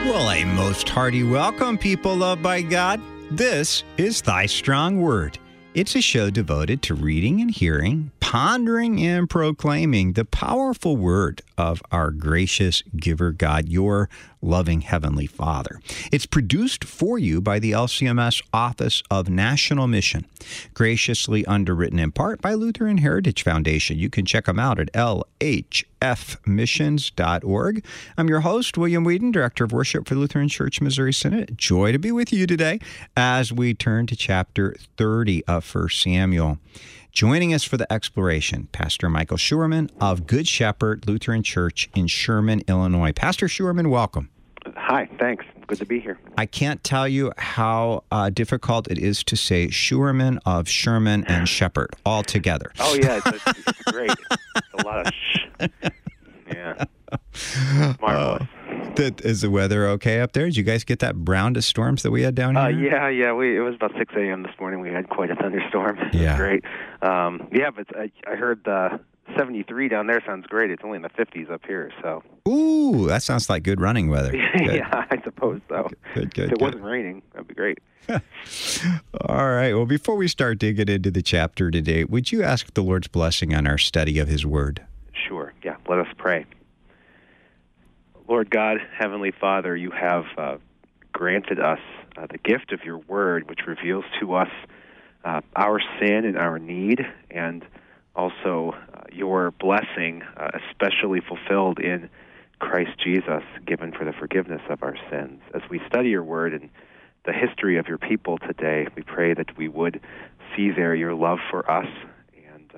Well, a most hearty welcome, people loved by God. This is Thy Strong Word. It's a show devoted to reading and hearing, pondering and proclaiming the powerful word of our gracious giver God, your loving Heavenly Father. It's produced for you by the LCMS Office of National Mission, graciously underwritten in part by Lutheran Heritage Foundation. You can check them out at lhfmissions.org. I'm your host, William Whedon, Director of Worship for the Lutheran Church Missouri Synod. Joy to be with you today as we turn to chapter 30 of 1 Samuel. Joining us for the exploration, Pastor Michael Schuermann of Good Shepherd Lutheran Church in Sherman, Illinois. Pastor Schuermann, welcome. Hi, thanks. Good to be here. I can't tell you how difficult it is to say Schuermann of Sherman and Shepherd all together. Oh, yeah, it's great. It's a lot of Yeah. Marvelous. Is the weather okay up there? Did you guys get that round of storms that we had down here? Yeah. It was about 6 a.m. this morning. We had quite a thunderstorm. It was great. But I heard 73 down there sounds great. It's only in the 50s up here, so. Ooh, that sounds like good running weather. Yeah, I suppose so. Good. If it wasn't raining, that'd be great. All right. Well, before we start digging into the chapter today, would you ask the Lord's blessing on our study of His Word? Sure. Yeah. Let us pray. Lord God, Heavenly Father, you have granted us the gift of your Word, which reveals to us our sin and our need, and also your blessing, especially fulfilled in Christ Jesus, given for the forgiveness of our sins. As we study your Word and the history of your people today, we pray that we would see there your love for us, and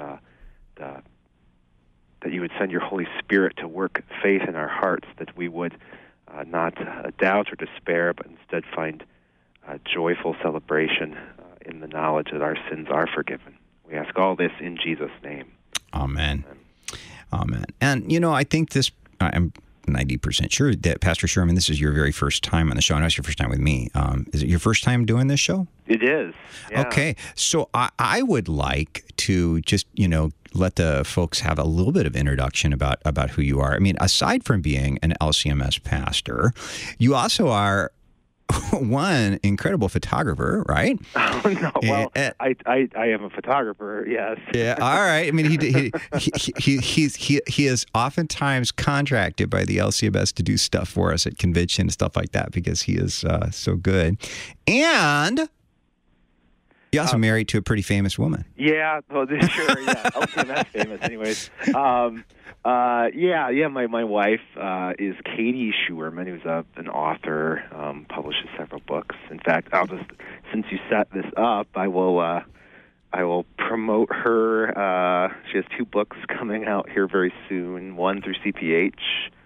that you would send your Holy Spirit to work faith in our hearts, that we would not doubt or despair, but instead find joyful celebration in the knowledge that our sins are forgiven. We ask all this in Jesus' name. Amen. And, I think I'm 90% sure that, Pastor Sherman, this is your very first time on the show. I know it's your first time with me. Is it your first time doing this show? It is. Yeah. Okay. So I would like to just, let the folks have a little bit of introduction about who you are. I mean, aside from being an LCMS pastor, you also are one incredible photographer, right? Oh, no. Well, I am a photographer, yes. Yeah, all right. I mean, he is oftentimes contracted by the LCMS to do stuff for us at convention and stuff like that because he is so good. And you're also married to a pretty famous woman. Yeah, well, sure, yeah. LCMS famous, anyways. My wife is Katie Schuermann, who's an author, publishes several books. In fact, since you set this up, I will promote her. She has 2 books coming out here very soon. One through CPH,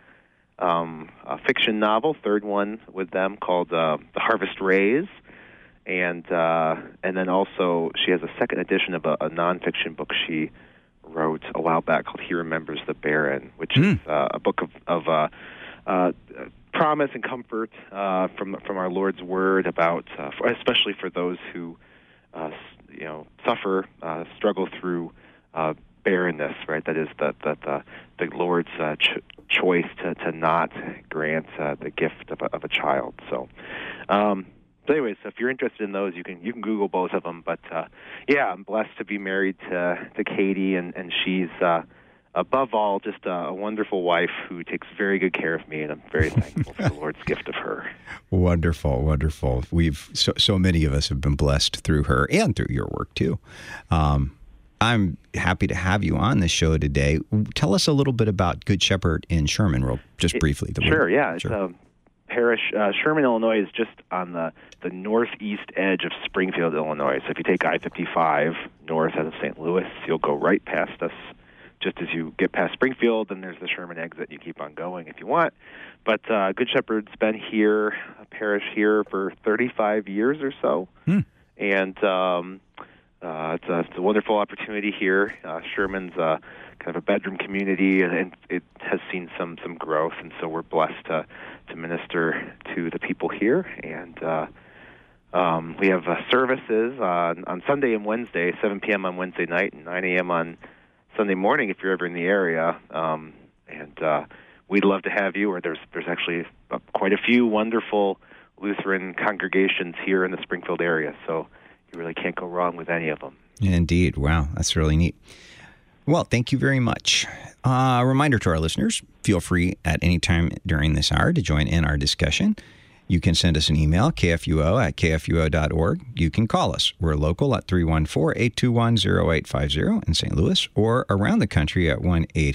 a fiction novel. Third one with them called The Harvest Rays. And then also she has a second edition of a nonfiction book she wrote a while back called He Remembers the Barren, which is a book of promise and comfort from our Lord's Word about, especially for those who suffer, struggle through barrenness. Right, that is the Lord's choice to not grant the gift of a child. So. So anyways, if you're interested in those, you can Google both of them. But I'm blessed to be married to Katie, and she's above all just a wonderful wife who takes very good care of me, and I'm very thankful for the Lord's gift of her. Wonderful. We've so many of us have been blessed through her and through your work too. I'm happy to have you on the show today. Tell us a little bit about Good Shepherd in Sherman, just briefly. Sure. It's parish. Sherman, Illinois is just on the northeast edge of Springfield, Illinois. So if you take I-55 north out of St. Louis, you'll go right past us. Just as you get past Springfield, then there's the Sherman exit. You keep on going if you want. But Good Shepherd's been here, a parish here, for 35 years or so. And it's a wonderful opportunity here. Sherman's kind of a bedroom community, and it has seen some growth, and so we're blessed to minister to the people here. And we have services on Sunday and Wednesday, 7 p.m. on Wednesday night and 9 a.m. on Sunday morning if you're ever in the area. And we'd love to have you, or there's actually quite a few wonderful Lutheran congregations here in the Springfield area, so you really can't go wrong with any of them. Indeed. Wow, that's really neat. Well, thank you very much. A reminder to our listeners, feel free at any time during this hour to join in our discussion. You can send us an email, kfuo@kfuo.org. You can call us. We're local at 314-821-0850 in St. Louis, or around the country at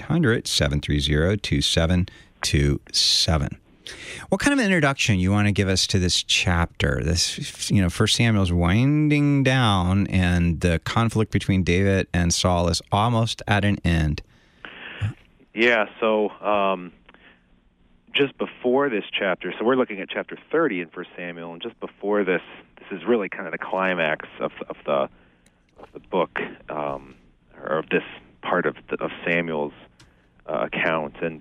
1-800-730-2727. What kind of introduction you want to give us to this chapter? This, First Samuel's winding down, and the conflict between David and Saul is almost at an end. Yeah, so just before this chapter, so we're looking at chapter 30 in 1 Samuel, and just before this is really kind of the climax of the book, or of this part of Samuel's account, and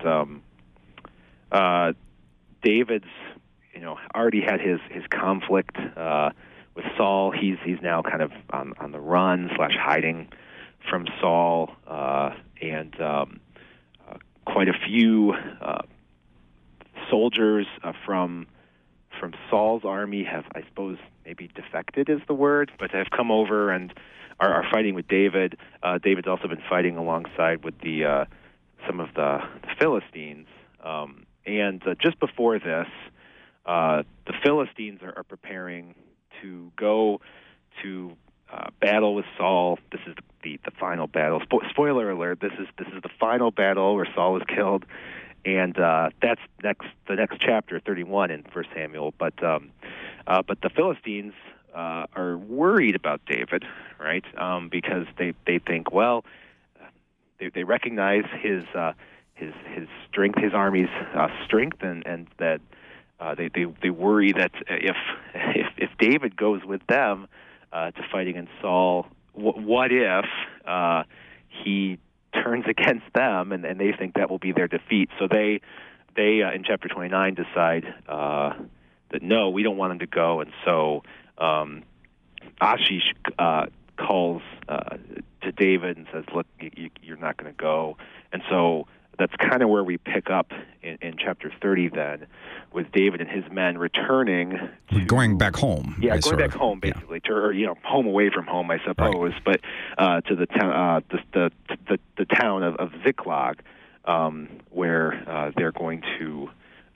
David's, already had his conflict with Saul. He's now kind of on the run / hiding from Saul, and quite a few soldiers from Saul's army have, I suppose, maybe defected is the word, but have come over and are fighting with David. David's also been fighting alongside with some of the Philistines. And just before this, the Philistines are preparing to go to battle with Saul. This is the final battle. Spoiler alert: this is the final battle where Saul is killed, and that's the next chapter, 31 in 1 Samuel. But the Philistines are worried about David, right? Because they think, well, they recognize his strength, his army's strength, and that they worry that if David goes with them to fight against Saul, what if he turns against them, and they think that will be their defeat. So they in chapter 29 decide that no, we don't want him to go, and so Achish calls to David and says, look, you're not going to go. And so that's kind of where we pick up in chapter 30 then, with David and his men returning. Going back home. Yeah, going back home, basically, or home away from home, I suppose, right. But to the town, the town of Ziklag, where they're going to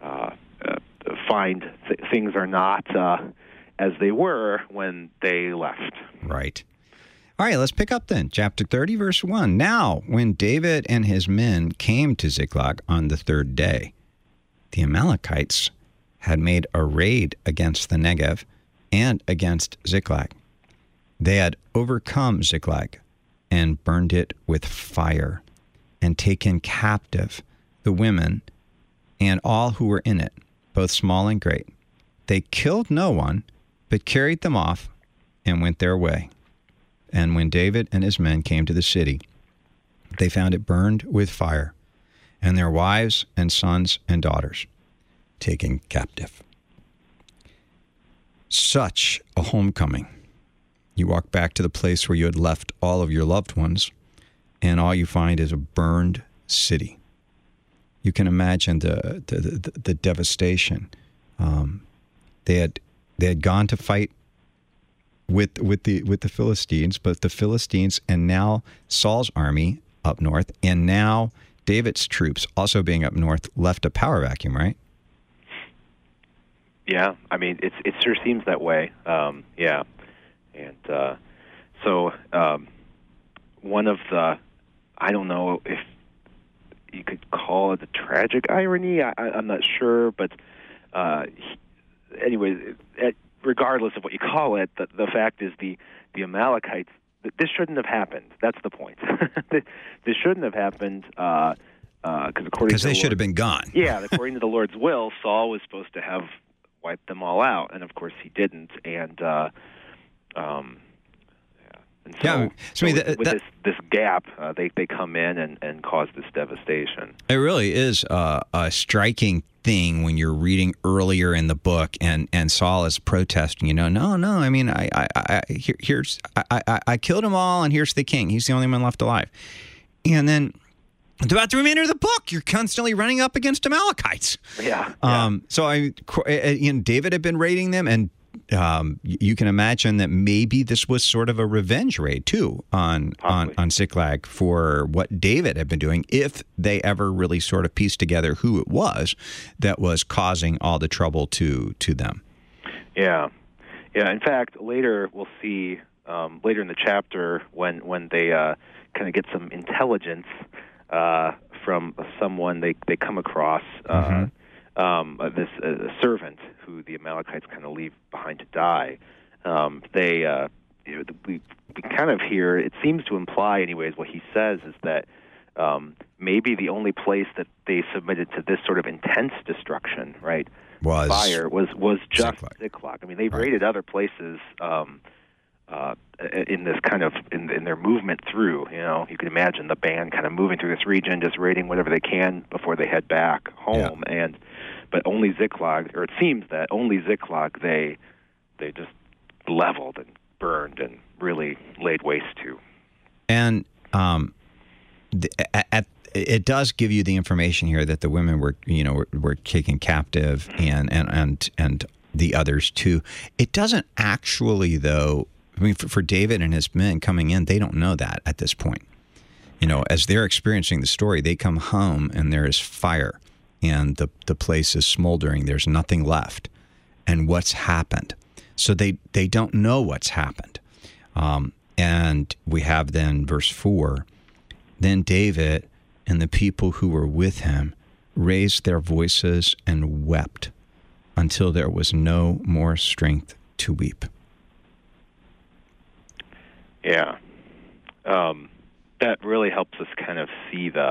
find things are not as they were when they left. Right. All right, let's pick up then. Chapter 30, verse 1. Now, when David and his men came to Ziklag on the third day, the Amalekites had made a raid against the Negev and against Ziklag. They had overcome Ziklag and burned it with fire and taken captive the women and all who were in it, both small and great. They killed no one, but carried them off and went their way. And when David and his men came to the city, they found it burned with fire, and their wives and sons and daughters taken captive. Such a homecoming. You walk back to the place where you had left all of your loved ones, and all you find is a burned city. You can imagine the devastation. They had gone to fight with the Philistines, but the Philistines and now Saul's army up north, and now David's troops also being up north, left a power vacuum, right? Yeah, I mean, it sure seems that way. Yeah, and so one of the, I don't know if you could call it a tragic irony. I'm not sure, but anyway, regardless of what you call it, the fact is the Amalekites, this shouldn't have happened. That's the point. This shouldn't have happened because they should have been gone. Yeah, according to the Lord's will, Saul was supposed to have wiped them all out, and of course he didn't. And with this gap, they come in and cause this devastation. It really is a striking thing when you're reading earlier in the book, and Saul is protesting. No. I mean, I killed them all, and here's the king. He's the only one left alive. And then Throughout the remainder of the book, you're constantly running up against Amalekites. Yeah. David had been raiding them, and you can imagine that maybe this was sort of a revenge raid too on Ziklag for what David had been doing, if they ever really sort of pieced together who it was that was causing all the trouble to them. Yeah. In fact, later we'll see later in the chapter when they kind of get some intelligence from someone they come across. This servant who the Amalekites kind of leave behind to die. We kind of hear, it seems to imply anyways, what he says is that maybe the only place that they submitted to this sort of intense destruction, right, fire, was just Ziklag. I mean, they've raided other places in this kind of in their movement through. You can imagine the band kind of moving through this region, just raiding whatever they can before they head back home. Yeah. But only Ziklag, or it seems that only Ziklag, they just leveled and burned and really laid waste to. And it does give you the information here that the women were taken captive, and the others too. It doesn't actually, though. I mean, for David and his men coming in, they don't know that at this point. As they're experiencing the story, they come home and there is fire, and the place is smoldering. There's nothing left, and what's happened. So they don't know what's happened. And we have then verse 4. Then David and the people who were with him raised their voices and wept until there was no more strength to weep. Yeah. That really helps us kind of see the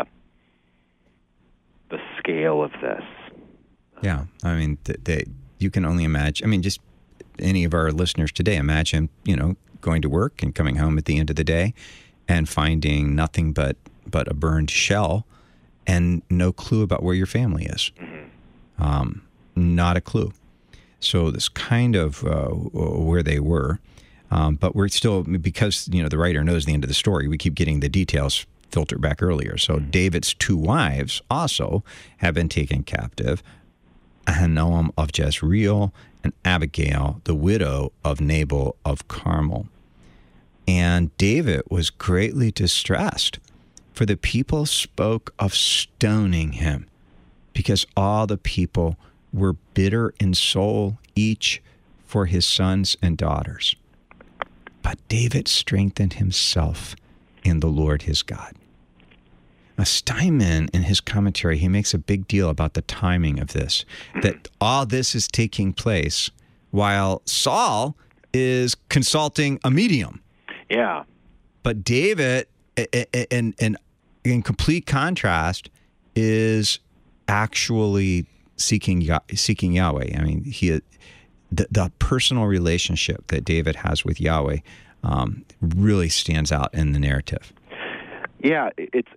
scale of this. Yeah. I mean, you can only imagine. I mean, just any of our listeners today, imagine, going to work and coming home at the end of the day and finding nothing but a burned shell and no clue about where your family is. Mm-hmm. Not a clue. So this kind of where they were. But we're still, because, the writer knows the end of the story, we keep getting the details filtered back earlier. So David's 2 wives also have been taken captive, Ahinoam of Jezreel and Abigail, the widow of Nabal of Carmel. And David was greatly distressed, for the people spoke of stoning him, because all the people were bitter in soul, each for his sons and daughters. But David strengthened himself in the Lord his God. Now, Steinman, in his commentary, he makes a big deal about the timing of this, that all this is taking place while Saul is consulting a medium. Yeah. But David, in complete contrast, is actually seeking Yahweh. I mean, the personal relationship that David has with Yahweh really stands out in the narrative. Yeah, it's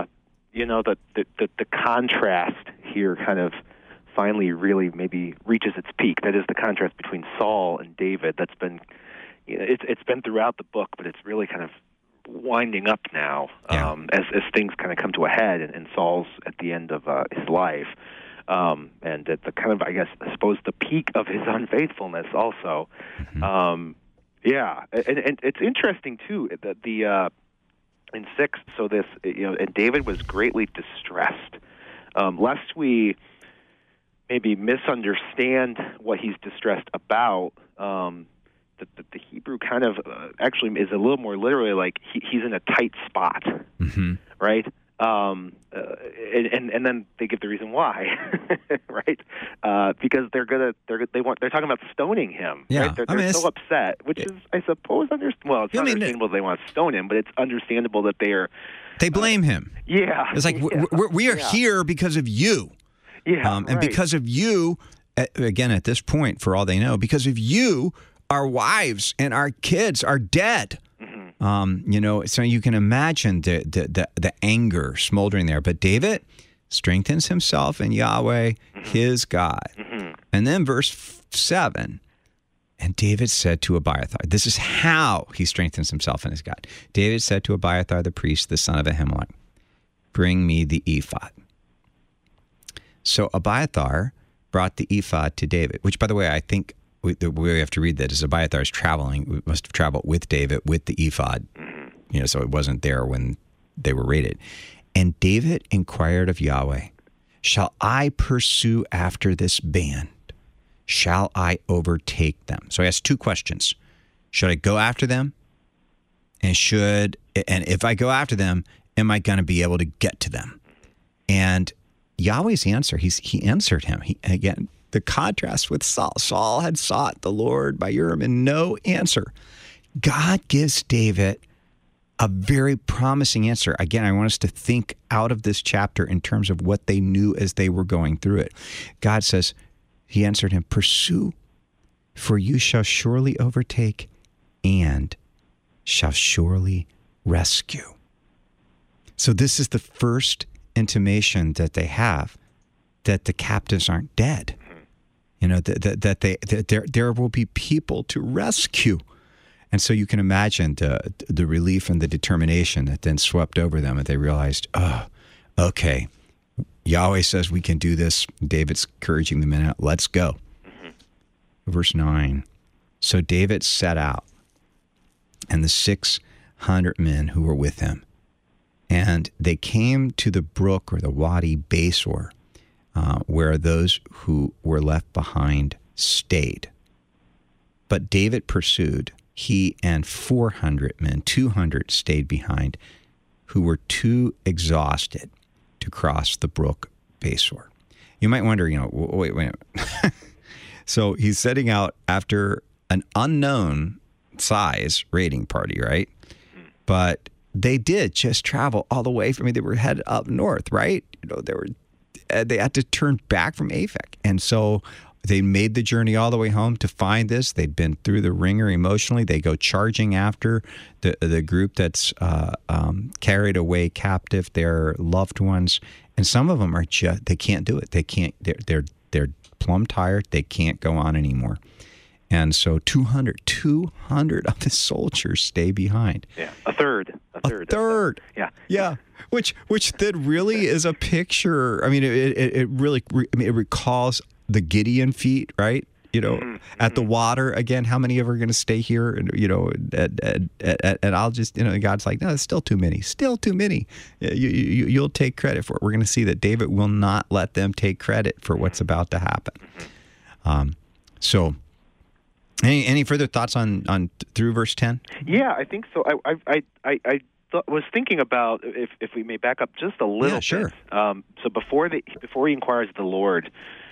the contrast here kind of finally really maybe reaches its peak. That is the contrast between Saul and David. That's been it's been throughout the book, but it's really kind of winding up now as things kind of come to a head, and Saul's at the end of his life. And at the kind of, I suppose, the peak of his unfaithfulness also. Mm-hmm. And it's interesting, too, that in 6, so this, and David was greatly distressed. Lest we maybe misunderstand what he's distressed about, the Hebrew kind of actually is a little more literally like he's in a tight spot, mm-hmm. right? And then they give the reason why, right? Because they're talking about stoning him. Yeah, right? They're so upset, which is, I suppose, understandable they want to stone him, but it's understandable that they blame him. Yeah, it's like we are here because of you. Yeah, and because of you, again at this point, for all they know, because of you, our wives and our kids are dead. So you can imagine the anger smoldering there. But David strengthens himself in Yahweh, his God. Mm-hmm. And then verse 7, and David said to Abiathar, this is how he strengthens himself in his God. David said to Abiathar the priest, the son of Ahimelech, bring me the ephod. So Abiathar brought the ephod to David, which, by the way, I think the way we have to read that is Abiathar is traveling. We must have traveled with David with the ephod, so it wasn't there when they were raided. And David inquired of Yahweh, shall I pursue after this band? Shall I overtake them? So I asked 2 questions. Should I go after them? And if I go after them, am I going to be able to get to them? And Yahweh's answer, he answered him. Again, the contrast with Saul. Saul had sought the Lord by Urim and no answer. God gives David a very promising answer. Again, I want us to think out of this chapter in terms of what they knew as they were going through it. God says, he answered him, pursue, for you shall surely overtake and shall surely rescue. So this is the first intimation that they have that the captives aren't dead. That there will be people to rescue. And so you can imagine the relief and the determination that then swept over them, and they realized, okay, Yahweh says we can do this. David's encouraging the men out. Let's go. Verse 9. So David set out, and the 600 men who were with him, and they came to the brook or the Wadi Besor, where those who were left behind stayed. But David pursued, he and 400 men, 200 stayed behind, who were too exhausted to cross the brook Besor. You might wonder, wait a minute. So he's setting out after an unknown size raiding party, right? But they did just travel all the way they were headed up north, right? They had to turn back from Aphek. And so they made the journey all the way home to find this. They'd been through the ringer emotionally. They go charging after the group that's carried away captive, their loved ones. And some of them are they can't do it. They can't, they're plumb tired. They can't go on anymore. And so 200 of the soldiers stay behind. Yeah, a third. Yeah. Which then really is a picture. I mean, it really it recalls the Gideon feat, right? At the water again. How many of are going to stay here? And and I'll just God's like, no, it's still too many. Still too many. You'll take credit for it. We're going to see that David will not let them take credit for what's about to happen. So. Any further thoughts on through verse 10? Yeah, I think so. I was thinking about if we may back up just a little. Yeah, sure. bit. So before he inquires of the Lord,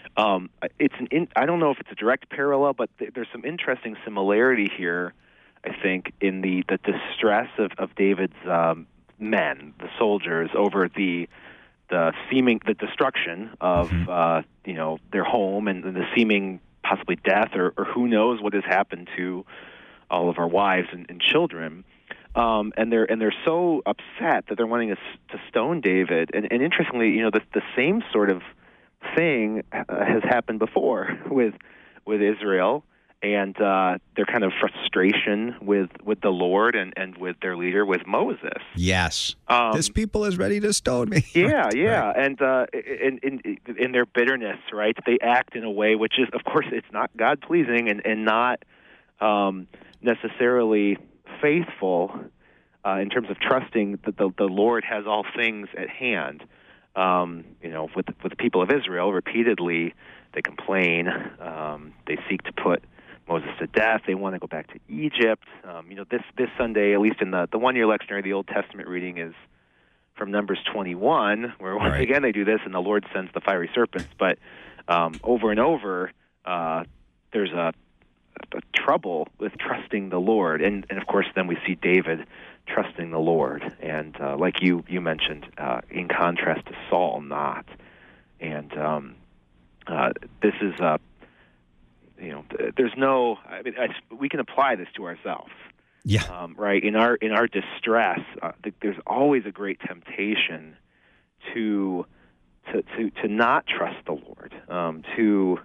I don't know if it's a direct parallel, but there's some interesting similarity here. I think in the distress of David's men, the soldiers, over the destruction of their home and the seeming possibly death or who knows what has happened to all of our wives and children, and they're so upset that they're wanting to stone David. And interestingly, the same sort of thing has happened before with Israel and their kind of frustration with the Lord and with their leader, with Moses. Yes, this people is ready to stone me. Yeah, right. yeah, and in their bitterness, right, they act in a way which is, of course, it's not God pleasing and not necessarily faithful in terms of trusting that the Lord has all things at hand. With the people of Israel, repeatedly they complain, they seek to put Moses to death. They want to go back to Egypt. This Sunday, at least in the 1-year lectionary, the Old Testament reading is from Numbers 21, where once again they do this, and the Lord sends the fiery serpents. But over and over, there's a trouble with trusting the Lord, and of course, then we see David trusting the Lord, and like you mentioned, in contrast to Saul, not. And this is there's no. I mean, we can apply this to ourselves. Yeah. Right. In our distress, there's always a great temptation to not trust the Lord. To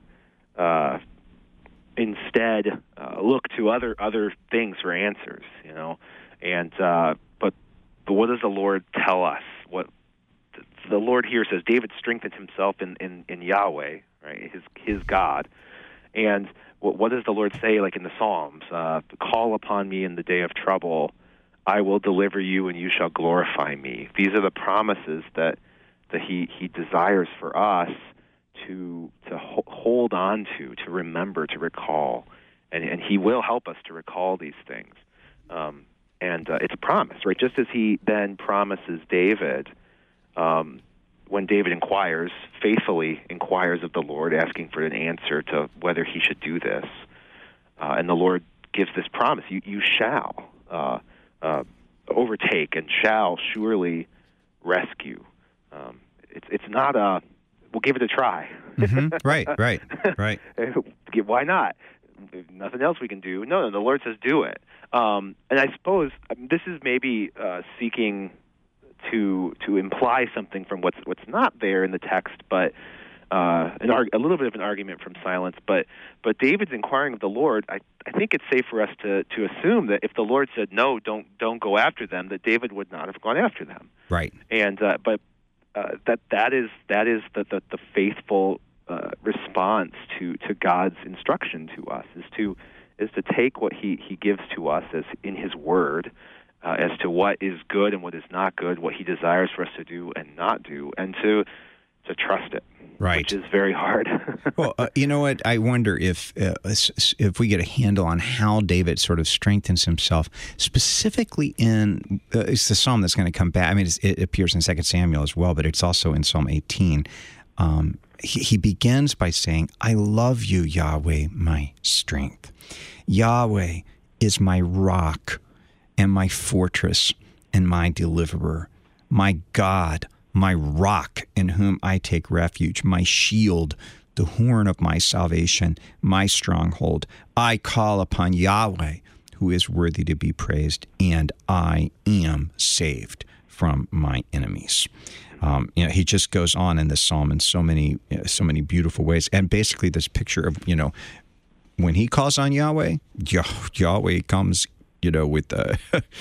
instead look to other things for answers. And but what does the Lord tell us? What the Lord here says David strengthened himself in Yahweh, right? His God. And what does the Lord say, like in the Psalms? Call upon me in the day of trouble. I will deliver you, and you shall glorify me. These are the promises that he desires for us to hold on to remember, to recall. And he will help us to recall these things. And it's a promise, right? Just as he then promises David, when David faithfully inquires of the Lord, asking for an answer to whether he should do this. And the Lord gives this promise, you shall overtake and shall surely rescue. It's not we'll give it a try. Mm-hmm. Right. Why not? Nothing else we can do. No, the Lord says do it. And I suppose this is maybe seeking to imply something from what's not there in the text, but a little bit of an argument from silence. But David's inquiring of the Lord. I think it's safe for us to assume that if the Lord said no, don't go after them, that David would not have gone after them. Right. And that is the faithful response to God's instruction to us is to take what he gives to us as in his word as to what is good and what is not good, what he desires for us to do and not do, and to trust it. Right. Which is very hard. Well, you know what? I wonder if we get a handle on how David sort of strengthens himself, specifically in it's the psalm that's going to come back. I mean, it appears in 2 Samuel as well, but it's also in Psalm 18. He begins by saying, I love you, Yahweh, my strength. Yahweh is my rock and my fortress and my deliverer, my God, my rock in whom I take refuge, my shield, the horn of my salvation, my stronghold. I call upon Yahweh, who is worthy to be praised, and I am saved from my enemies. He just goes on in this psalm in so many beautiful ways. And basically this picture of, when he calls on Yahweh, Yahweh comes, with the,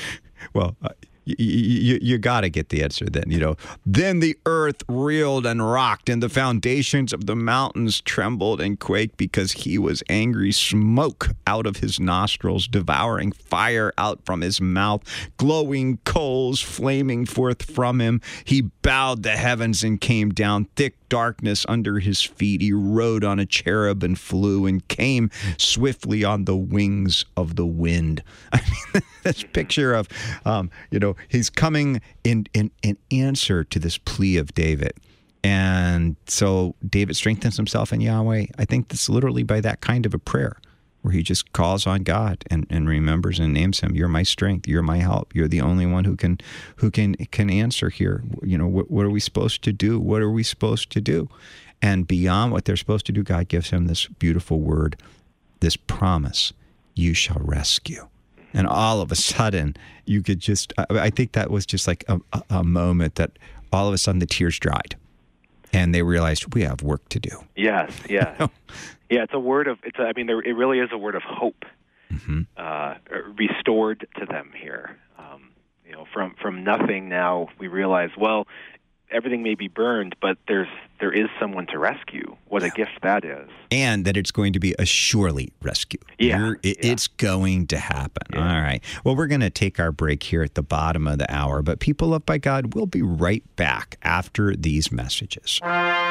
you got to get the answer then, Then the earth reeled and rocked, and the foundations of the mountains trembled and quaked because he was angry. Smoke out of his nostrils, devouring fire out from his mouth, glowing coals flaming forth from him. He bowed the heavens and came down, thick darkness under his feet. He rode on a cherub and flew and came swiftly on the wings of the wind. I mean, this picture of, he's coming in answer to this plea of David. And so David strengthens himself in Yahweh. I think that's literally by that kind of a prayer where he just calls on God and remembers and names him. You're my strength. You're my help. You're the only one who can answer here. What are we supposed to do? What are we supposed to do? And beyond what they're supposed to do, God gives him this beautiful word, this promise, you shall rescue. And all of a sudden, you could I think that was just like a moment that all of a sudden the tears dried. And they realized we have work to do. Yes, yeah. Yeah, it's a word of, it really is a word of hope, restored to them here. From nothing now we realize, well, everything may be burned, but there is someone to rescue. What a gift that is. And that it's going to be a surely rescue. Yeah. It's going to happen. Yeah. All right. Well, we're going to take our break here at the bottom of the hour, but people loved by God, we'll be right back after these messages.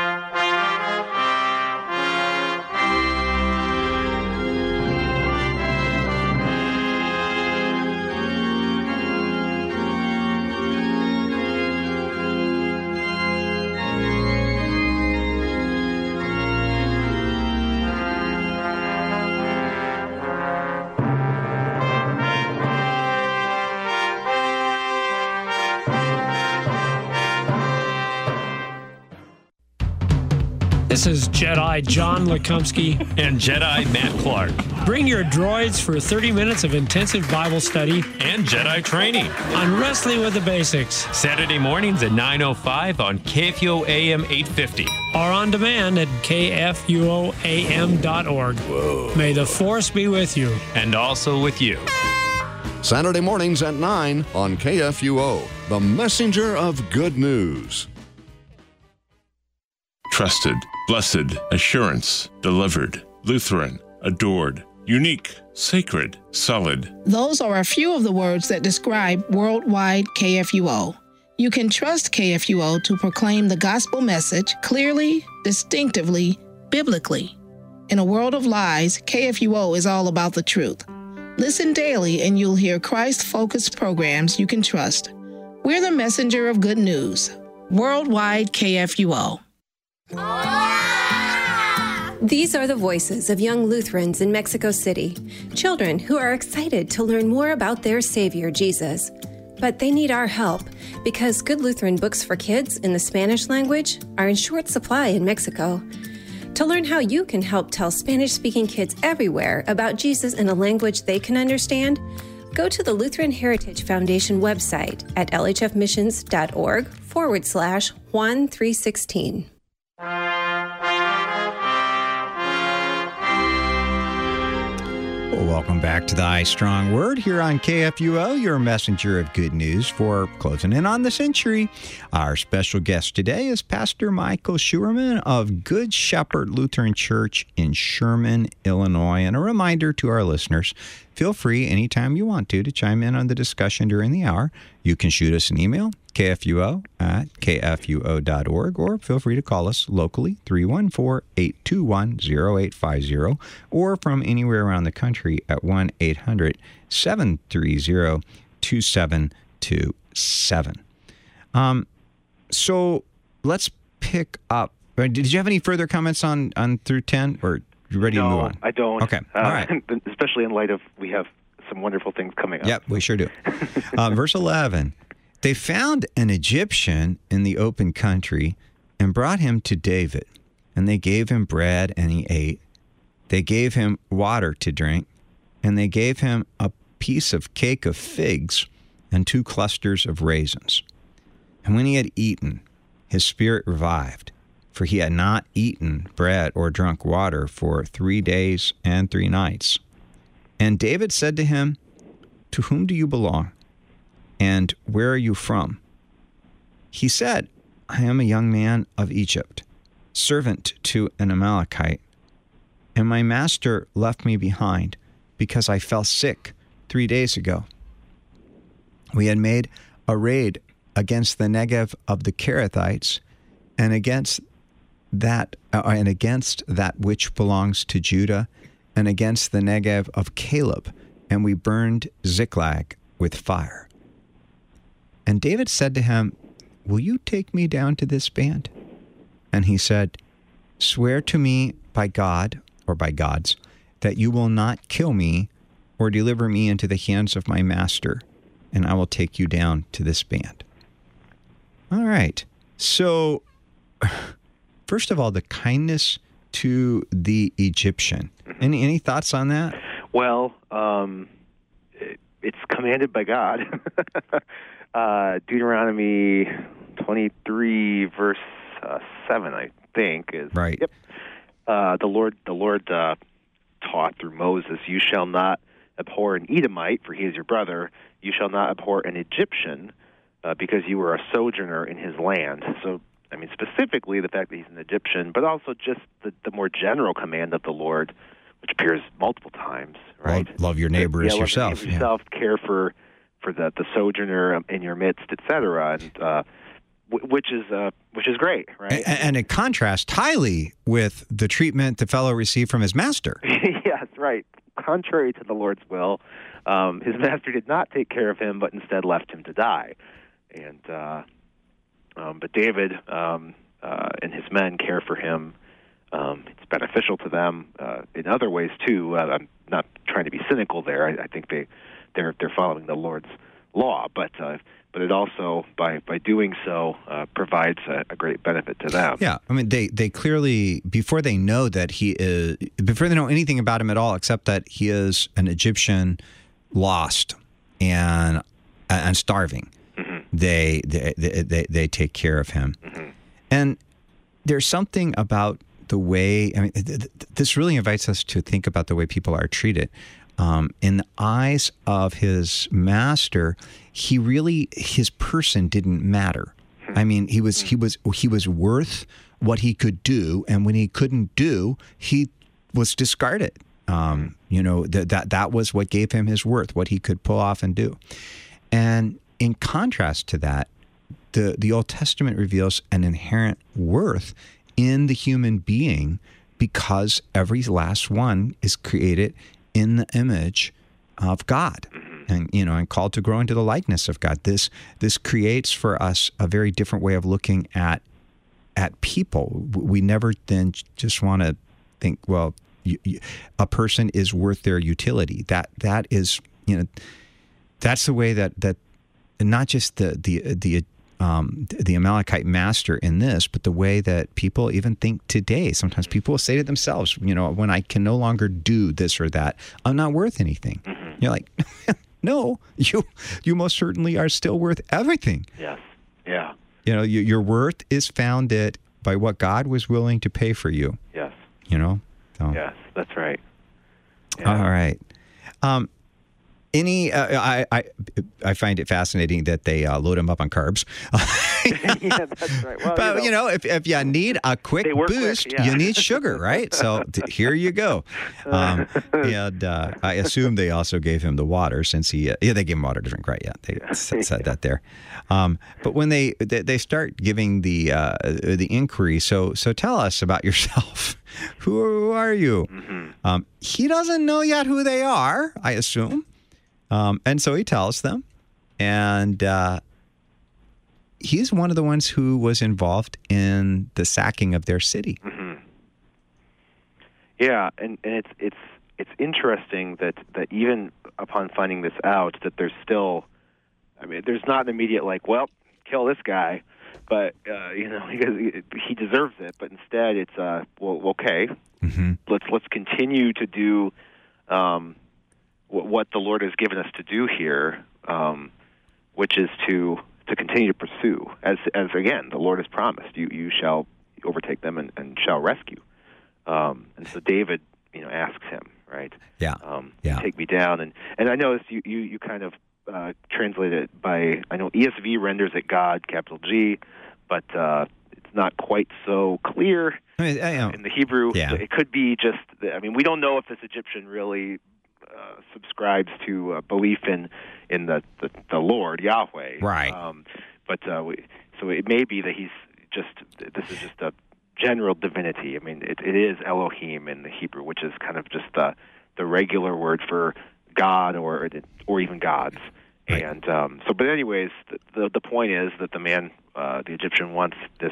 This is Jedi John Lekumsky and Jedi Matt Clark. Bring your droids for 30 minutes of intensive Bible study and Jedi training on Wrestling with the Basics. Saturday mornings at 9:05 on KFUO AM 850. Or on demand at kfuoam.org. Whoa. May the Force be with you. And also with you. Saturday mornings at 9 on KFUO, the messenger of good news. trusted, blessed, assurance, delivered, Lutheran, adored, unique, sacred, solid. Those are a few of the words that describe worldwide KFUO. You can trust KFUO to proclaim the gospel message clearly, distinctively, biblically. In a world of lies, KFUO is all about the truth. Listen daily and you'll hear Christ-focused programs you can trust. We're the messenger of good news. Worldwide KFUO. These are the voices of young Lutherans in Mexico City, children who are excited to learn more about their Savior, Jesus. But they need our help because good Lutheran books for kids in the Spanish language are in short supply in Mexico. To learn how you can help tell Spanish-speaking kids everywhere about Jesus in a language they can understand, go to the Lutheran Heritage Foundation website at lhfmissions.org/Juan 316. Well, welcome back to the I Strong Word here on KFUO, your messenger of good news for closing in on the century. Our special guest today is Pastor Michael Schuerman of Good Shepherd Lutheran Church in Sherman, Illinois. And a reminder to our listeners, feel free anytime you want to chime in on the discussion during the hour. You can shoot us an email, kfuo@kfuo.org, or feel free to call us locally, 314-821-0850, or from anywhere around the country at 1-800-730-2727. So let's pick up. Did you have any further comments on through 10, or you ready to move on? No, I don't. Okay, all right. Especially in light of we have some wonderful things coming up. Yep, we sure do. Verse 11. They found an Egyptian in the open country and brought him to David, and they gave him bread and he ate. They gave him water to drink, and they gave him a piece of cake of figs and 2 clusters of raisins. And when he had eaten, his spirit revived, for he had not eaten bread or drunk water for 3 days and 3 nights. And David said to him, "To whom do you belong? And where are you from?" He said, "I am a young man of Egypt, servant to an Amalekite, and my master left me behind because I fell sick 3 days ago. We had made a raid against the Negev of the Kerethites and against that which belongs to Judah and against the Negev of Caleb, and we burned Ziklag with fire." And David said to him, "Will you take me down to this band?" And he said, "Swear to me by God," or by gods, "that you will not kill me or deliver me into the hands of my master, and I will take you down to this band." All right. So, first of all, the kindness to the Egyptian. Any thoughts on that? Well, it's commanded by God. Deuteronomy 23, verse 7, I think, is right. Yep. The Lord taught through Moses, "You shall not abhor an Edomite, for he is your brother. You shall not abhor an Egyptian, because you were a sojourner in his land." So, I mean, specifically the fact that he's an Egyptian, but also just the more general command of the Lord, which appears multiple times, right? Love your neighbor as yourself. Love yourself, care for the sojourner in your midst, etc., and which is great, right? And it contrasts highly with the treatment the fellow received from his master. Yes, right. Contrary to the Lord's will, his master did not take care of him, but instead left him to die. And but David and his men care for him. It's beneficial to them in other ways too. I'm not trying to be cynical there. I think they're following the Lord's law, but it also by doing so provides a great benefit to them. Yeah, I mean they clearly before they know anything about him at all except that he is an Egyptian, lost and starving. Mm-hmm. They take care of him, mm-hmm. And there's something about the way, I mean, this really invites us to think about the way people are treated. In the eyes of his master, his person didn't matter. I mean, he was worth what he could do, and when he couldn't do, he was discarded. That was what gave him his worth, what he could pull off and do. And in contrast to that, the Old Testament reveals an inherent worth in the human being, because every last one is created in the image of God, and called to grow into the likeness of God. This creates for us a very different way of looking at people. We never then just want to think, well, a person is worth their utility. That is, that's the way that not just the Amalekite master in this, but the way that people even think today. Sometimes people will say to themselves, when I can no longer do this or that, I'm not worth anything. You're like, no, you most certainly are still worth everything. Yes. Yeah. Your worth is founded by what God was willing to pay for you. Yes. So. Yes, that's right. Yeah. All right. I find it fascinating that they load them up on carbs. Yeah, that's right. Well, but if you need a quick boost, you need sugar, right? So here you go. And I assume they also gave him the water, since they gave him water to drink, right? Yeah, they said that there. But when they start giving the inquiry, so tell us about yourself. Who are you? Mm-hmm. He doesn't know yet who they are, I assume. And so he tells them, and he's one of the ones who was involved in the sacking of their city. Mm-hmm. Yeah, and it's interesting that even upon finding this out, that there's still, there's not an immediate well, kill this guy, but because he deserves it. But instead, it's okay, mm-hmm. let's continue to do what the Lord has given us to do here, which is to continue to pursue, as again the Lord has promised. You shall overtake them and shall rescue. And so David, asks him, right? Yeah. Take me down, and I noticed you kind of translate it by, I know ESV renders it God, capital G, but it's not quite so clear in the Hebrew. Yeah. It could be just, we don't know if this Egyptian really subscribes to a belief in the Lord, Yahweh. Right. So it may be that this is just a general divinity. It is Elohim in the Hebrew, which is kind of just the regular word for God or even gods. Right. And but anyways, the point is that the man, the Egyptian, wants this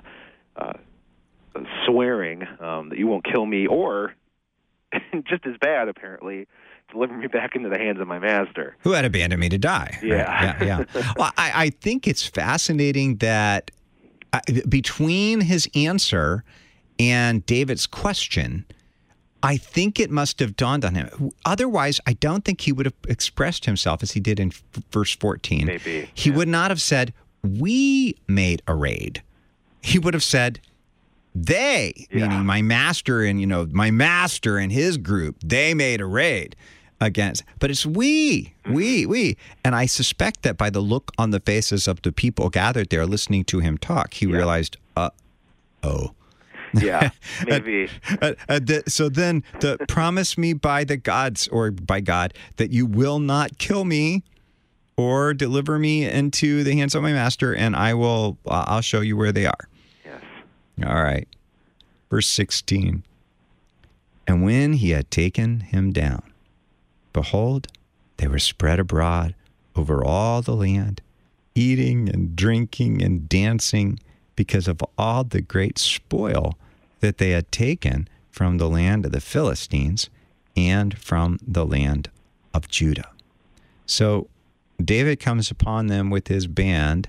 swearing that you won't kill me, or just as bad, apparently, deliver me back into the hands of my master, who had abandoned me to die. Yeah. Right? Yeah. Well, I think it's fascinating that between his answer and David's question, I think it must have dawned on him. Otherwise, I don't think he would have expressed himself as he did in verse 14. Maybe. He would not have said, we made a raid. He would have said, they, meaning my master and, my master and his group, they made a raid against. But it's we. And I suspect that by the look on the faces of the people gathered there listening to him talk, he realized, oh. Yeah, maybe. So then, promise me by the gods or by God that you will not kill me or deliver me into the hands of my master, and I'll show you where they are. Yes. All right. Verse 16. And when he had taken him down, behold, they were spread abroad over all the land, eating and drinking and dancing, because of all the great spoil that they had taken from the land of the Philistines and from the land of Judah. So David comes upon them with his band.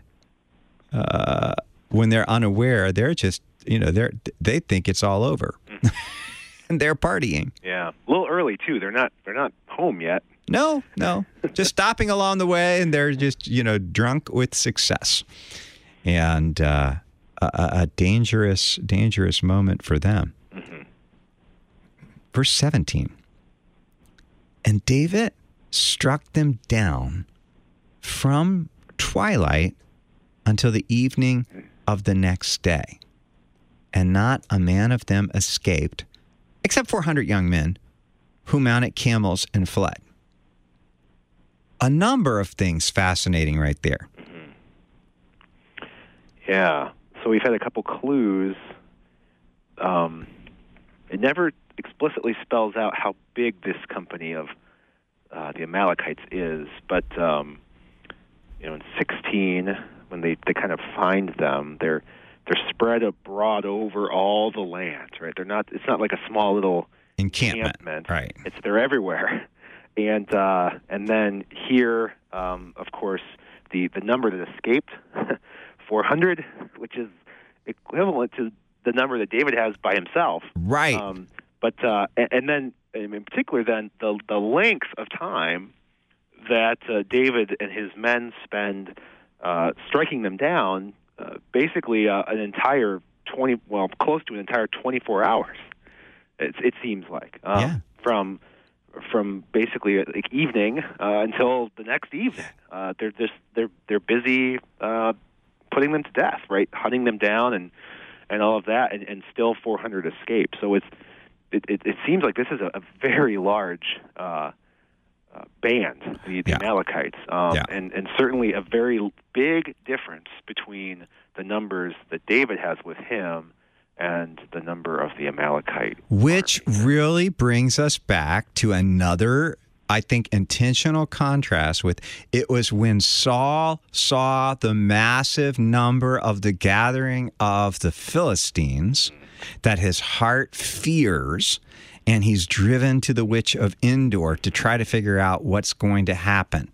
When they're unaware, they're just, they think it's all over. And they're partying. Yeah. A little early, too. They're not home yet. No. Just stopping along the way, and they're just, drunk with success. And a dangerous moment for them. Mm-hmm. Verse 17. And David struck them down from twilight until the evening of the next day. and not a man of them escaped, except 400 young men who mounted camels and fled. A number of things fascinating right there. Yeah. So we've had a couple clues. It never explicitly spells out how big this company of the Amalekites is, but in 16, when they kind of find them, they're spread abroad over all the land. Right? It's not like a small little encampment. Right. They're everywhere. And then here, of course, the number that escaped, 400, which is equivalent to the number that David has by himself. Right. And then, in particular, then the length of time that David and his men spend striking them down, basically an entire close to an entire 24 hours. It seems like from basically like evening until the next evening. They're busy putting them to death, right? Hunting them down and all of that, and still 400 escape. So it seems like this is a very large band, the Amalekites, and certainly a very big difference between the numbers that David has with him and the number of the Amalekite. Which really brings us back to another, I think, intentional contrast with it was when Saul saw the massive number of the gathering of the Philistines that his heart fears, and he's driven to the witch of Endor to try to figure out what's going to happen.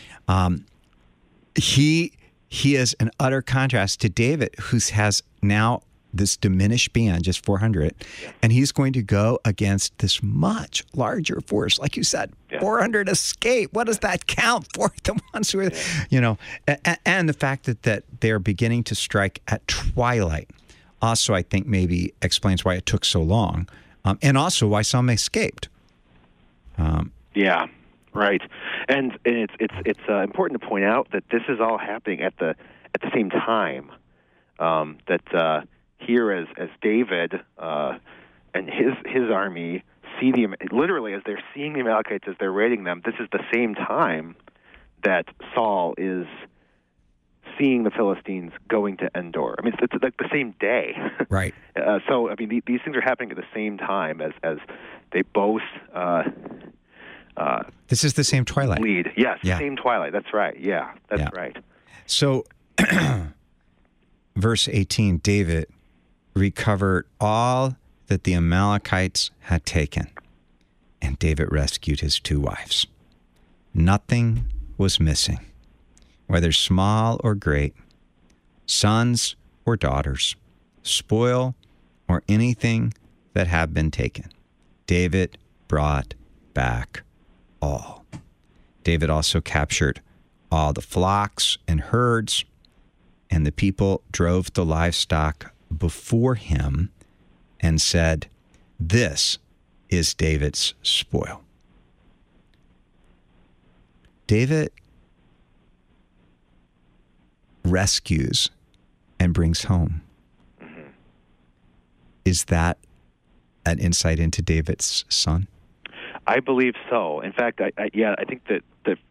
He is an utter contrast to David, who has now this diminished band, just 400, and he's going to go against this much larger force. Like you said, 400 escape. What does that count for? The ones who are, and the fact that they're beginning to strike at twilight also, I think, maybe explains why it took so long, and also why some escaped. Yeah, right. And it's important to point out that this is all happening at the same time. Here, as David and his army see literally as they're seeing the Amalekites as they're raiding them, this is the same time that Saul is seeing the Philistines going to Endor. I mean, it's like the same day. Right. So, I mean, these things are happening at the same time as they both. This is the same twilight. Lead. Yes, same twilight. That's right. Yeah, that's right. So, verse 18, David recovered all that the Amalekites had taken, and David rescued his 2 wives. Nothing was missing, whether small or great, sons or daughters, spoil or anything that had been taken. David brought back all. David also captured all the flocks and herds, and the people drove the livestock before him and said, "This is David's spoil." David rescues and brings home. Mm-hmm. Is that an insight into David's son? I believe so. In fact, I think that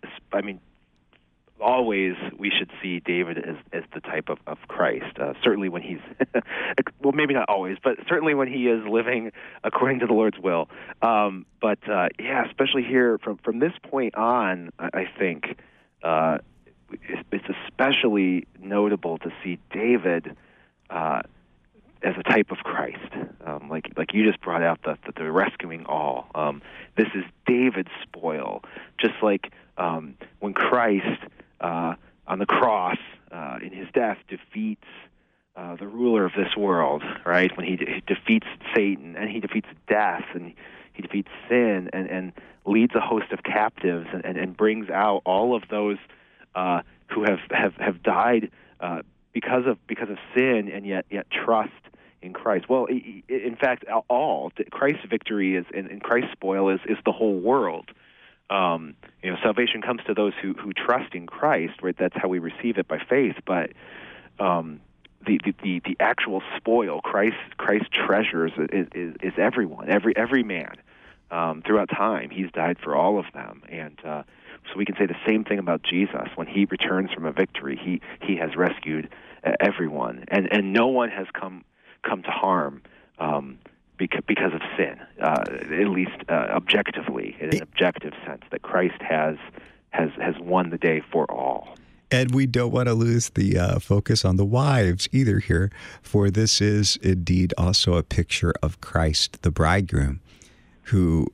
always we should see David as the type of Christ. Certainly when he's, well, maybe not always, but certainly when he is living according to the Lord's will. But especially here from this point on, I think it's especially notable to see David as a type of Christ, like you just brought out the rescuing all. This is David's spoil, just like when Christ on the cross in his death defeats the ruler of this world, right? When he defeats Satan and he defeats death and he defeats sin and leads a host of captives and brings out all of those who have died because of sin and yet trust in Christ. Well, in fact, Christ's victory is and Christ's spoil is the whole world. Salvation comes to those who trust in Christ, right? That's how we receive it, by faith. But the actual spoil, Christ treasures is everyone, every man. Throughout time, he's died for all of them, and so we can say the same thing about Jesus. When he returns from a victory, he has rescued everyone, and no one has come to harm because of sin, at least objectively, in an objective sense, that Christ has won the day for all. And we don't want to lose the focus on the wives either here, for this is indeed also a picture of Christ, the bridegroom, who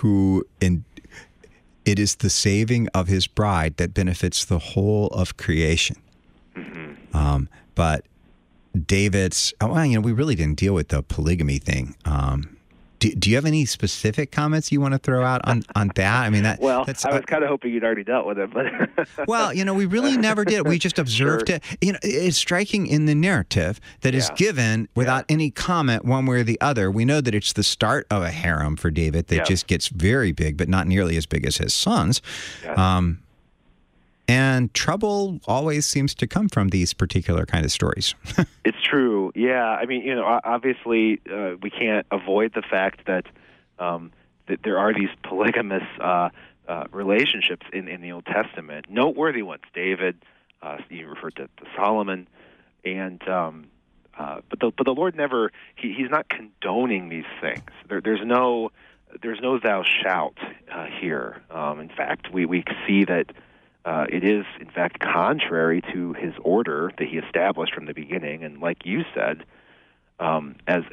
it is the saving of his bride that benefits the whole of creation. Mm-hmm. But David's, we really didn't deal with the polygamy thing. Do you have any specific comments you want to throw out on that? I mean, I was kind of hoping you'd already dealt with it, but well, we really never did. We just observed it. It's striking in the narrative that is given without any comment one way or the other. We know that it's the start of a harem for David that just gets very big, but not nearly as big as his sons. Yeah. And trouble always seems to come from these particular kind of stories. It's true. Yeah. I mean, obviously we can't avoid the fact that that there are these polygamous relationships in the Old Testament. Noteworthy ones. David, you referred to Solomon, and but the Lord never. He's not condoning these things. There's no thou shalt here. In fact, we see that. It is, in fact, contrary to his order that he established from the beginning. And like you said, as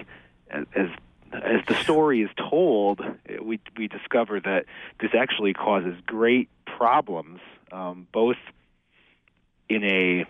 the story is told, we discover that this actually causes great problems, both in a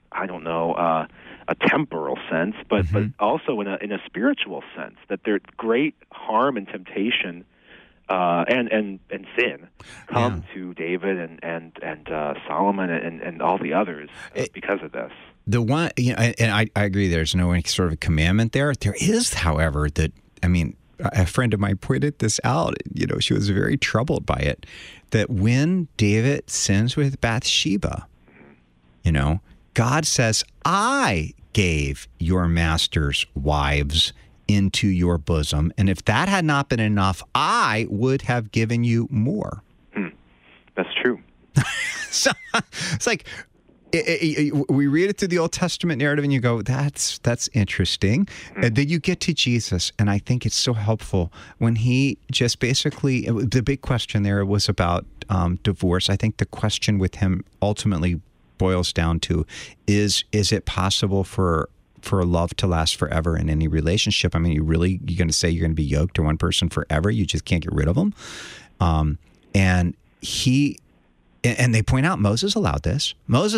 temporal sense, but also in a spiritual sense. That there's great harm and temptation. And sin come to David and Solomon and all the others because of this. The one, and I agree. There's no sort of commandment there. There is, however, a friend of mine pointed this out. She was very troubled by it. That when David sins with Bathsheba, God says, "I gave your master's wives into your bosom, and if that had not been enough, I would have given you more." That's true. So it's like we read it through the Old Testament narrative, and you go, "That's interesting." And then you get to Jesus, and I think it's so helpful when he just basically the big question there was about divorce. I think the question with him ultimately boils down to is it possible for love to last forever in any relationship? I mean, you're going to say you're going to be yoked to one person forever? You just can't get rid of them. And they point out Moses allowed this.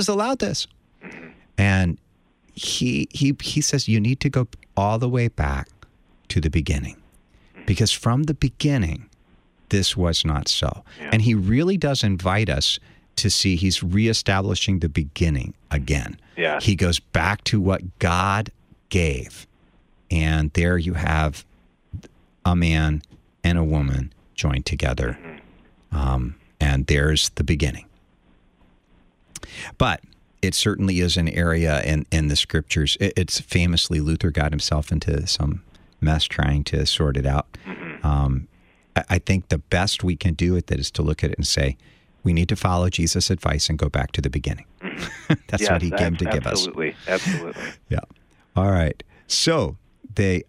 And he says you need to go all the way back to the beginning, because from the beginning, this was not so. Yeah. And he really does invite us to see he's reestablishing the beginning again. Yeah. He goes back to what God gave. And there you have a man and a woman joined together. And there's the beginning. But it certainly is an area in the scriptures. It's famously, Luther got himself into some mess trying to sort it out. I think the best we can do with it is to look at it and say, we need to follow Jesus' advice and go back to the beginning. That's what he came to give us. Absolutely. Yeah. All right. So they,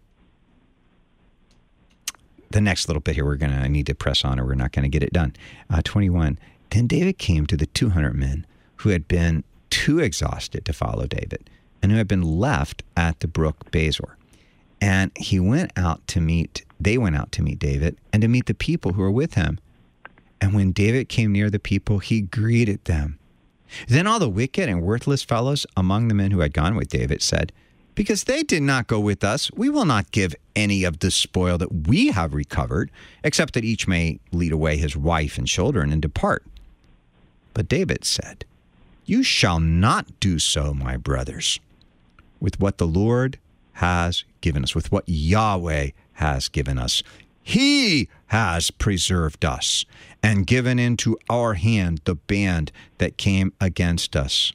the next little bit here, I need to press on or we're not going to get it done. 21. Then David came to the 200 men who had been too exhausted to follow David and who had been left at the brook Bezor. And they went out to meet David and to meet the people who were with him. And when David came near the people, he greeted them. Then all the wicked and worthless fellows among the men who had gone with David said, "Because they did not go with us, we will not give any of the spoil that we have recovered, except that each may lead away his wife and children and depart." But David said, "You shall not do so, my brothers. With what the Lord has given us, with what Yahweh has given us, He has preserved us and given into our hand the band that came against us.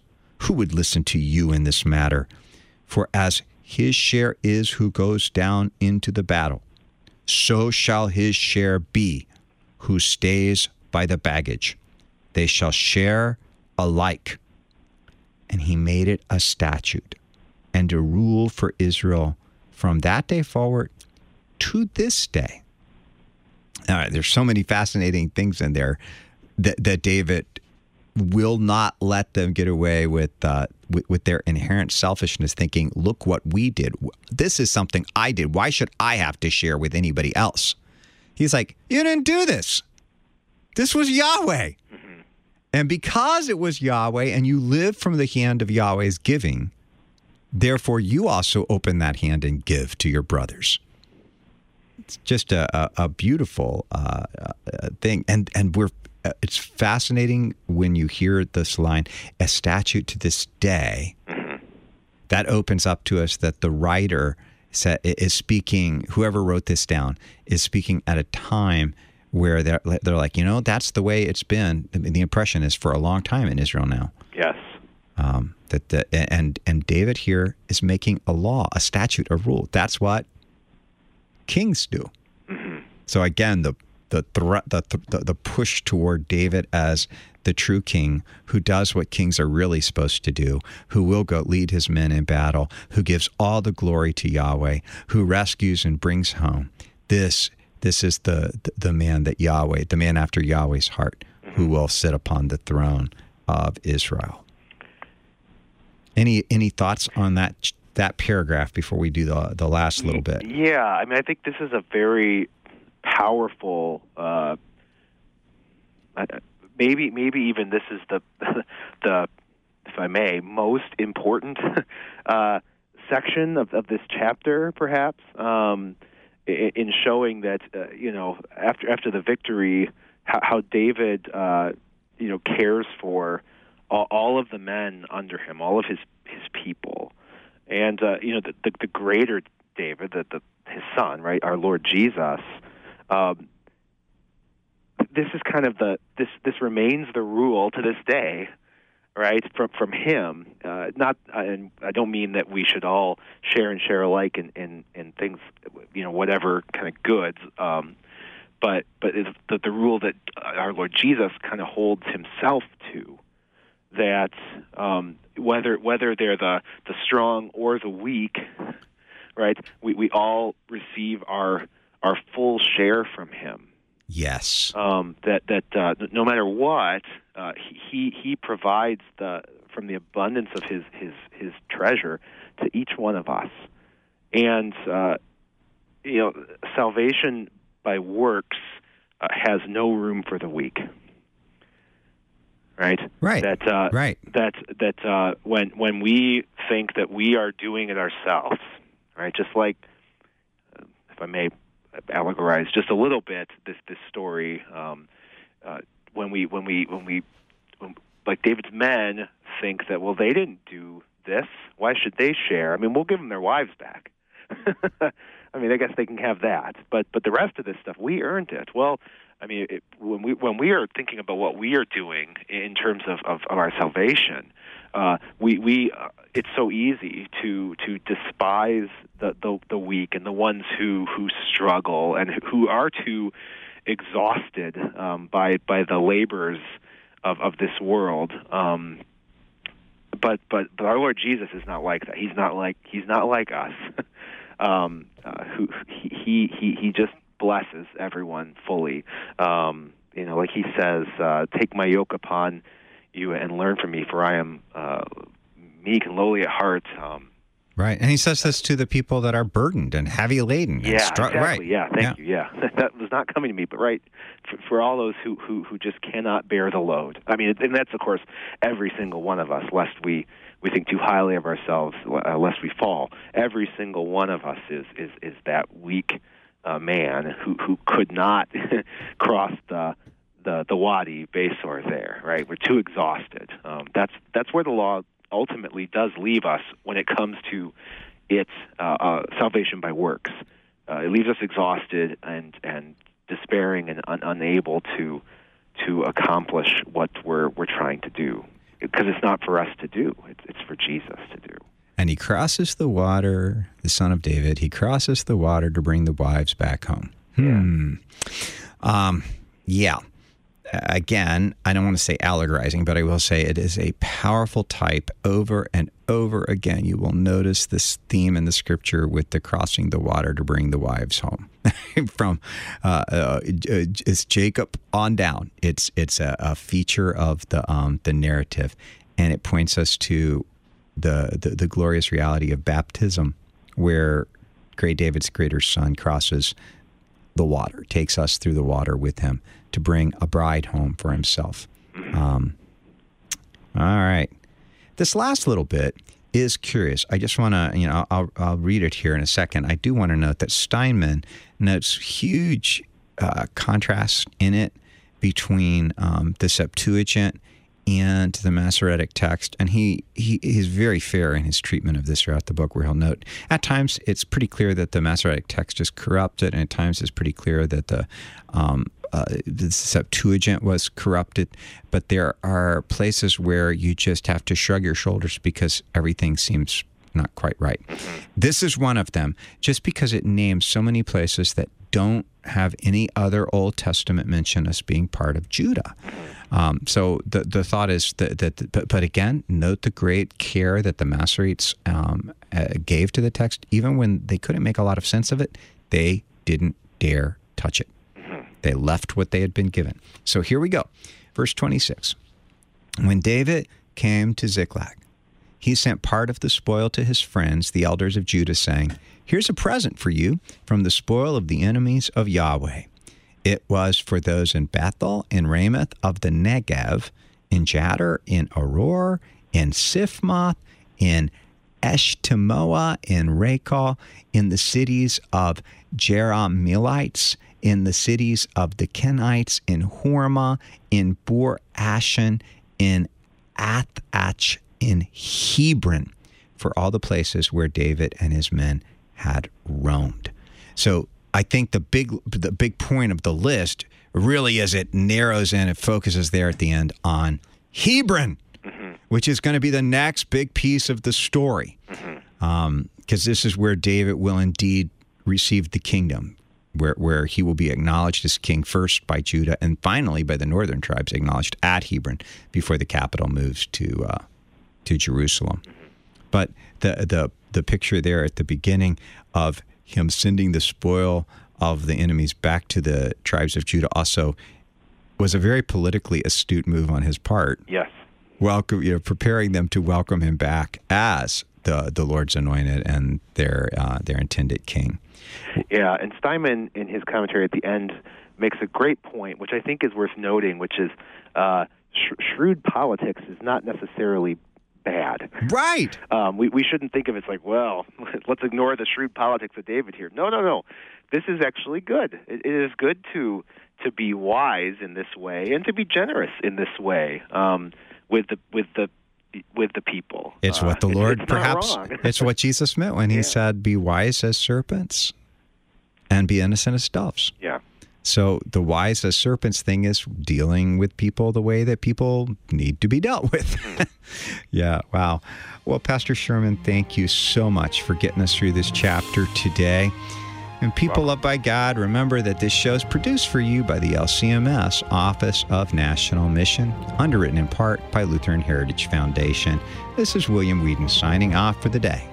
Who would listen to you in this matter? For as his share is who goes down into the battle, so shall his share be who stays by the baggage. They shall share alike. And he made it a statute and a rule for Israel from that day forward to this day. All right, there's so many fascinating things in there that David will not let them get away with their inherent selfishness, thinking, look what we did. This is something I did. Why should I have to share with anybody else? He's like, you didn't do this. This was Yahweh. Mm-hmm. And because it was Yahweh and you live from the hand of Yahweh's giving, therefore you also open that hand and give to your brothers. It's just a beautiful thing. And it's fascinating when you hear this line, a statute to this day. Mm-hmm. That opens up to us that the writer is speaking, whoever wrote this down, is speaking at a time where they're like, that's the way it's been. The impression is for a long time in Israel now. Yes. And David here is making a law, a statute, a rule. That's what kings do. Mm-hmm. So again, the push toward David as the true king, who does what kings are really supposed to do, who will go lead his men in battle, who gives all the glory to Yahweh, who rescues and brings home. This is the man that Yahweh, the man after Yahweh's heart, who will sit upon the throne of Israel. Any thoughts on that paragraph before we do the last little bit? Yeah, I mean, I think this is a very powerful. Maybe even this is the if I may, most important section of this chapter, perhaps. In showing that after the victory, how David cares for all of the men under him, all of his people, and the greater David, his son, right, our Lord Jesus. This is kind of this remains the rule to this day, right? From him, and I don't mean that we should all share alike in things, whatever kind of goods, but it's the rule that our Lord Jesus kind of holds himself to, that whether they're the strong or the weak, right? We all receive our full share from him. Yes. That no matter what, he provides from the abundance of his treasure to each one of us, and salvation by works has no room for the weak. Right. Right. Right. That when we think that we are doing it ourselves, right? Just like, if I may allegorize just a little bit this story, when like David's men think that, well, they didn't do this, why should they share? I mean, we'll give them their wives back. I mean, I guess they can have that, but the rest of this stuff, we earned it. Well, I mean, when we are thinking about what we are doing in terms of our salvation, we it's so easy to despise the weak and the ones who struggle and who are too exhausted by the labors of this world. But our Lord Jesus is not like that. He's not like us. Who he just blesses everyone fully. Like he says, take my yoke upon you and learn from me, for I am meek and lowly at heart. Right, and he says this to the people that are burdened and heavy laden. Yeah, exactly. Right. Yeah, thank you. Yeah, that was not coming to me, but right, for all those who just cannot bear the load. I mean, and that's of course every single one of us, lest we think too highly of ourselves, lest we fall. Every single one of us is that weak man who could not cross the Wadi Besor there. Right, we're too exhausted. That's where the law ultimately does leave us when it comes to its salvation by works. It leaves us exhausted and despairing and unable to accomplish what we're trying to do. because it's not for us to do. It's for Jesus to do. And he crosses the water, the son of David. He crosses the water to bring the wives back home. Yeah. Again, I don't want to say allegorizing, but I will say it is a powerful type. Over and over again, you will notice this theme in the scripture with the crossing the water to bring the wives home. From it's Jacob on down. It's a feature of the narrative, and it points us to the glorious reality of baptism, where great David's greater son crosses the water, takes us through the water with him to bring a bride home for himself. All right. This last little bit is curious. I just want to, I'll read it here in a second. I do want to note that Steinman notes huge contrast in it between the Septuagint and the Masoretic text, and he is very fair in his treatment of this throughout the book, where he'll note at times it's pretty clear that the Masoretic text is corrupted, and at times it's pretty clear that the Septuagint was corrupted, but there are places where you just have to shrug your shoulders because everything seems not quite right. This is one of them, just because it names so many places that don't have any other Old Testament mention as being part of Judah. So the thought is but again, note the great care that the Masoretes gave to the text. Even when they couldn't make a lot of sense of it, they didn't dare touch it. They left what they had been given. So here we go. Verse 26. When David came to Ziklag, he sent part of the spoil to his friends, the elders of Judah, saying, "Here's a present for you from the spoil of the enemies of Yahweh." It was for those in Bethel, in Ramoth of the Negev, in Jadar, in Aroer, in Sifmoth, in Eshtemoa, in Rakal, in the cities of Jerahmeelites, in the cities of the Kenites, in Hormah, in Bor Ashan, in Athach, in Hebron, for all the places where David and his men had roamed. So I think the big point of the list really is it narrows in, it focuses there at the end on Hebron, which is going to be the next big piece of the story, because this is where David will indeed receive the kingdom, where he will be acknowledged as king first by Judah and finally by the northern tribes, acknowledged at Hebron before the capital moves to Jerusalem. But the picture there at the beginning of him sending the spoil of the enemies back to the tribes of Judah also was a very politically astute move on his part. Yes. Preparing them to welcome him back as the Lord's anointed and their intended king. Yeah, and Steinman, in his commentary at the end, makes a great point, which I think is worth noting, which is shrewd politics is not necessarily bad. Right. We shouldn't think of it like, well, let's ignore the shrewd politics of David here. No. This is actually good. It is good to be wise in this way and to be generous in this way with the people. It's what the Lord it's perhaps. It's what Jesus meant when he said, "Be wise as serpents, and be innocent as doves." Yeah. So the wise as serpents thing is dealing with people the way that people need to be dealt with. Yeah, wow. Well, Pastor Sherman, thank you so much for getting us through this chapter today. And people loved by God, remember that this show is produced for you by the LCMS Office of National Mission, underwritten in part by Lutheran Heritage Foundation. This is William Whedon signing off for the day.